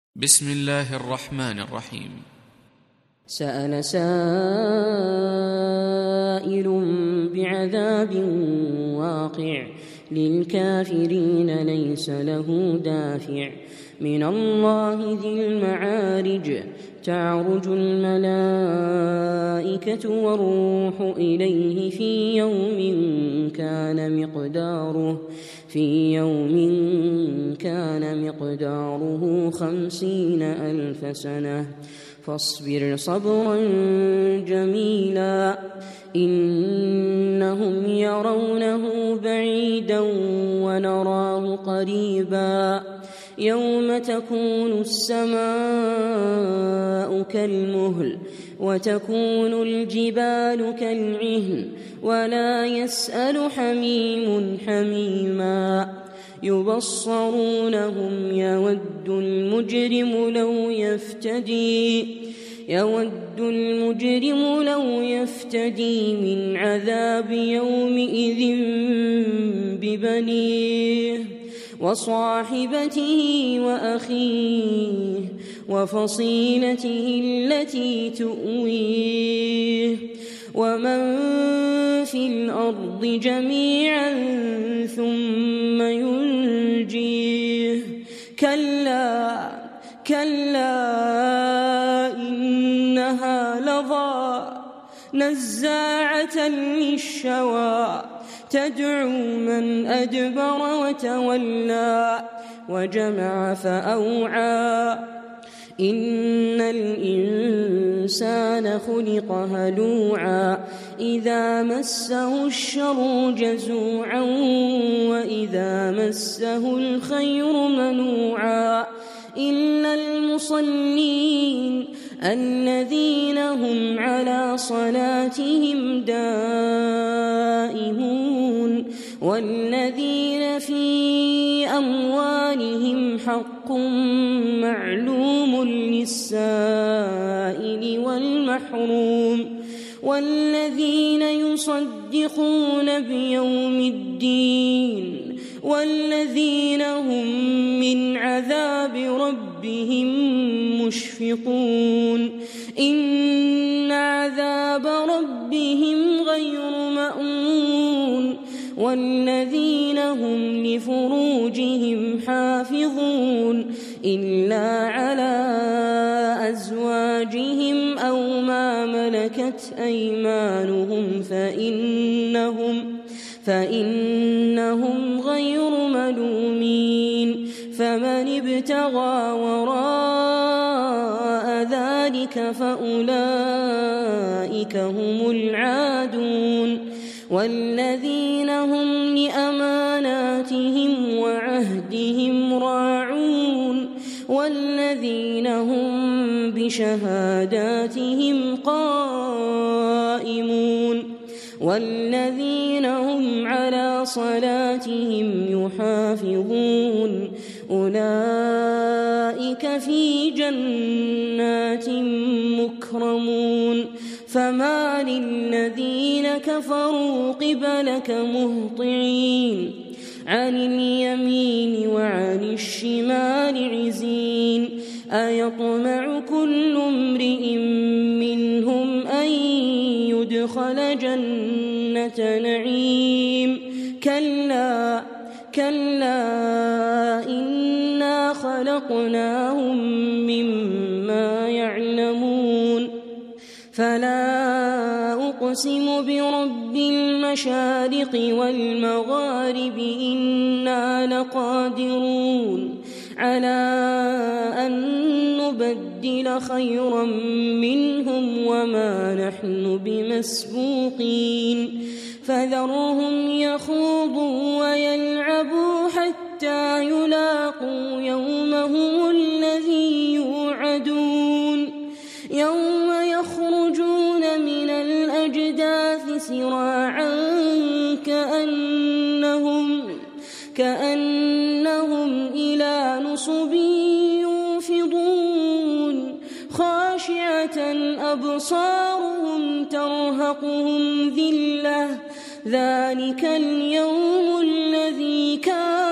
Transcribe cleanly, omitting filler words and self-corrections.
بسم الله الرحمن الرحيم. سأل سائل بعذاب واقع للكافرين ليس له دافع من الله ذي المعارج تعرج الملائكة والروح إليه في يوم كان مقداره 50,000 سنة فاصبر صبرا جميلا إنهم يرونه بعيدا ونراه قريبا يوم تكون السماء كالمهل وتكون الجبال كالعهن ولا يسأل حميم حميما يبصرونهم يود المجرم لو يفتدي من عذاب يومئذ ببنيه وصاحبته وأخيه وفصيلته التي تؤويه ومن في الأرض جميعا ثم ينجيه كلا إنها لظى نزاعة للشوى تدعو من أدبر وتولى وجمع فأوعى إن الإنسان خلق هلوعا إذا مسه الشر جزوعا وإذا مسه الخير منوعا إلا المصلين الذين هم على صلاتهم دائمون والذين في أموالهم حق معلوم للسائل والمحروم والذين يصدقون بيوم الدين والذين هم من عذاب ربهم مشفقون إن عذاب ربهم غير مأمون والذين هم لفروجهم حافظون إلا على أزواجهم أو ما ملكت أيمانهم فإنهم غير ملومين فمن ابتغى وراء ذلك فأولئك هم العادون والذين هم لأماناتهم وعهدهم راعون والذين هم بشهاداتهم قائمون والذين هم على صلاتهم يحافظون أولئك في جنات مكرمون فما للذين كفروا قبلك مهطعين عن اليمين وعن الشمال عزين أيطمع كل امرئ منهم أن يدخل جنة نعيم كلا إنا خلقناهم مما يعلمون فلا أقسم برب المشارق والمغارب إنا لقادرون على أن نبدل خيرا منهم وما نحن بمسبوقين فذرهم يخوضوا ويلعبوا حتى يلاقوا يومهم الذي يوعدون يوم يخرجون من الأجداث سراعا كأنهم إلى نصب يوفضون خاشعة أبصارهم ترهقهم ذلة ذلك اليوم الذي كان